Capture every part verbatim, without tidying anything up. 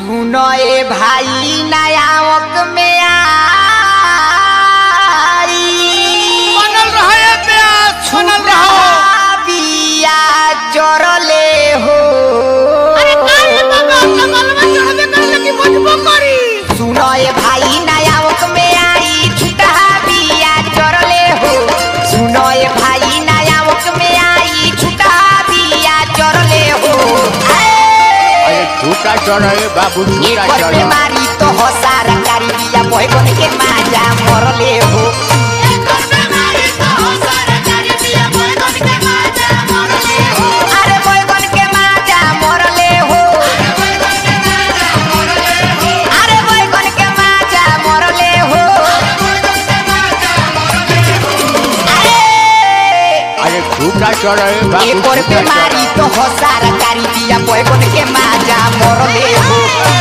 सुनो ए भाई नयावक में आई बनल रहे प्यास बनल रहो बिया जरले हो। अरे काहे बाबा कमलवा चढ़बे करले कि बजबो करी। सुनो ए भाई नयावक में आई छुटा बिया जरले हो। सुनो ए भाई नयावक में आई छुटा बिया जरले हो। अरे झूठा चढ़े बाबू झूठा चढ़े बीमारी तो हो सारा कारी बिया बैगन के माजा मरले हो। अरे बैगन के माजा मरले हो। अरे बैगन के माजा मरले हो। अरे झूठा चढ़े बाबू एक और बीमारी तो हो सारा कारी बिया बैगन के माजा मरले हो।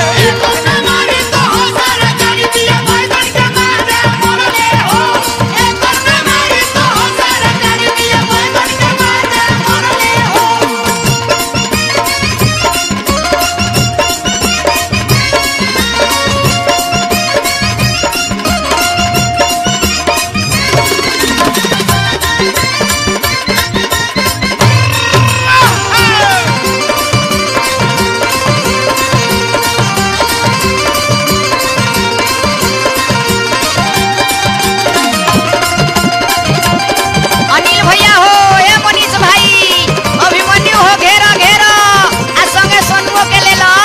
अनिल भैया हो ए मनीष भाई अभिमन्यु हो घेरा घेरा आ संगे सोनुओ के ले लो।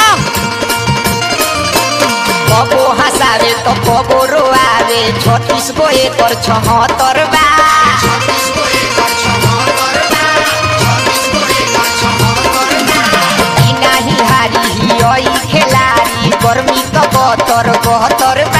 कबो हंसावे तो कबो रोआवे छत्तीस गो एकर छहत्तर बा। ई नाही हारी हियई खेलारी गर्मी तो बहत्तर बहत्तर बा।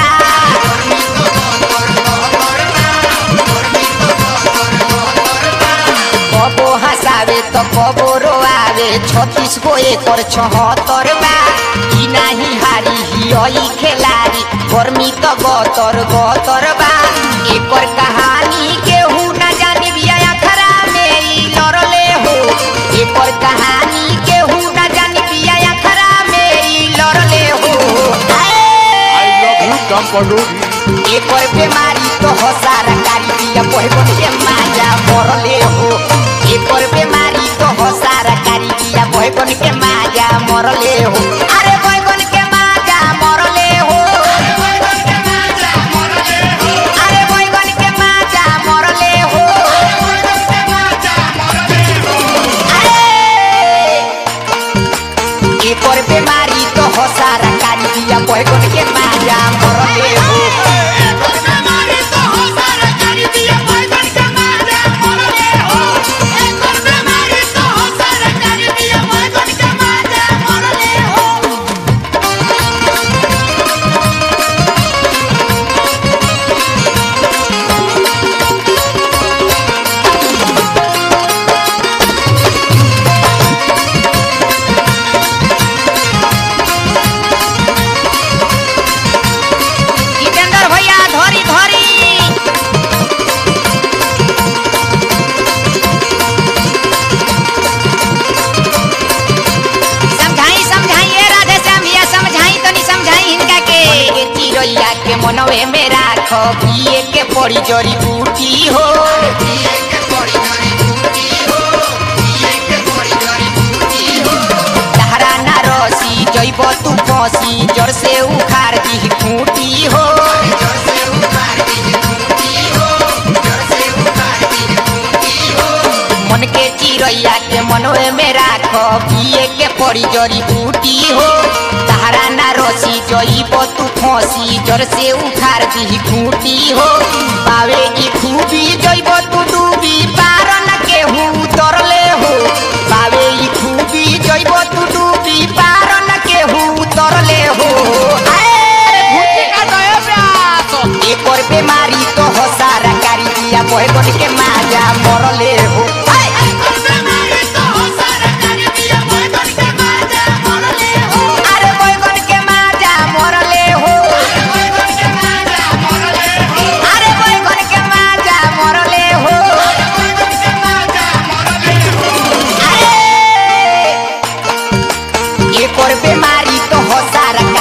कबो हंसावे तो कबो रोआवे छत्तीस गो एकर छहत्तर बा। ई नाही हारी हियई खेलारी गर्मी तो बहत्तर बहत्तर बा। एकर कहानी केहू न जानी बिया अखरा में ई लड़ले हो। एकर कहानी केहू न जानी बिया अखरा में ई लड़ले हो। आई लव यू कंपनी एकर बीमारी तो हो सारा कारी बिया बैगन के माजा मरले हो। एकर बीमारी तो हो सारा कारी बिया बैगन के माजा मरले हो। अरे बैगन के माजा मरले हो। अरे बैगन के माजा मरले हो। एकर बीमारी तो हो सारा कारी बिया बैगन के माजा मरले हो। जितेंद्र भैया धरी धरी समझाई समझाई ए राधे श्याम भैया समझाई तनी समझाई इनका के चिड़ैया के मनवे में राखो पिए के पड़ी जड़ी बूटी हो। तहरा ना रसी जइब तू फसी जड़ से उखाड़ दी खूंटी हो। मन के चिड़ैया के मनवे में राखो पिए के पड़ी जड़ी बूटी हो। तहरा ना रसी जइब तू फसी जड़ से उखाड़ दी खूंटी हो। पावे ई खूबी जइब तू डूबी पार न केहू उतरले हो। पावे ई खूबी जइब तू डूबी पार न केहू उतरले हो। एकर बीमारी तो हो सारा कारी बिया बैगन के माजा मरले हो। अरे बैगन के माजा मरले हो। अरे बैगन के माजा मरले हो। एकर बीमारी तो हो सारा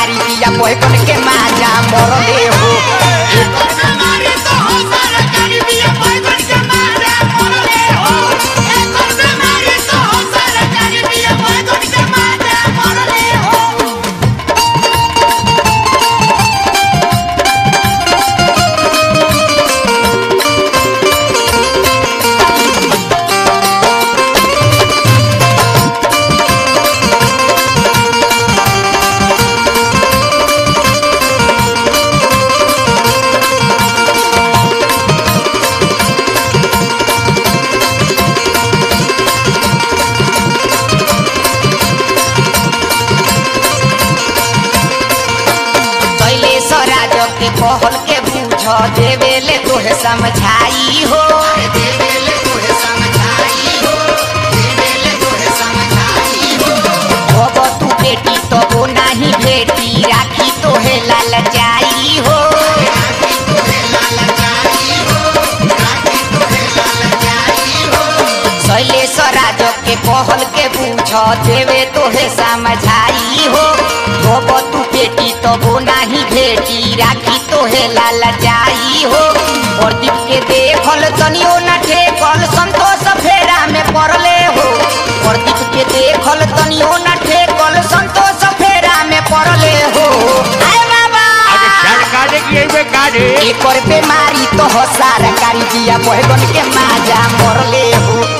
के कहल के बूझ देवेले तोहे समझाई हो देवेले तोहे समझाई हो देवेले तोहे समझाई हो अब तू बेटी तो वो नहीं बेटी राखी तोहे लालचाई हो राखी तोहे लालचाई हो राखी तोहे लालचाई हो शैलेश राज के कहल के बूझ देवे तोहे समझाई हो अब तू बेटी तो वो नहीं बेटी राखी तोहे लालचाई हो प्रदीप के देखल तनियो न ठेकल संतोष फेरा में पड़ले हो प्रदीप के देखल तनियो न ठेकल संतोष फेरा में पड़ले हो आए बाबा अरे सरकार की ये बेकार है एक और बीमारी तो हो सरकारी दिया बहगन के माजा मरले हो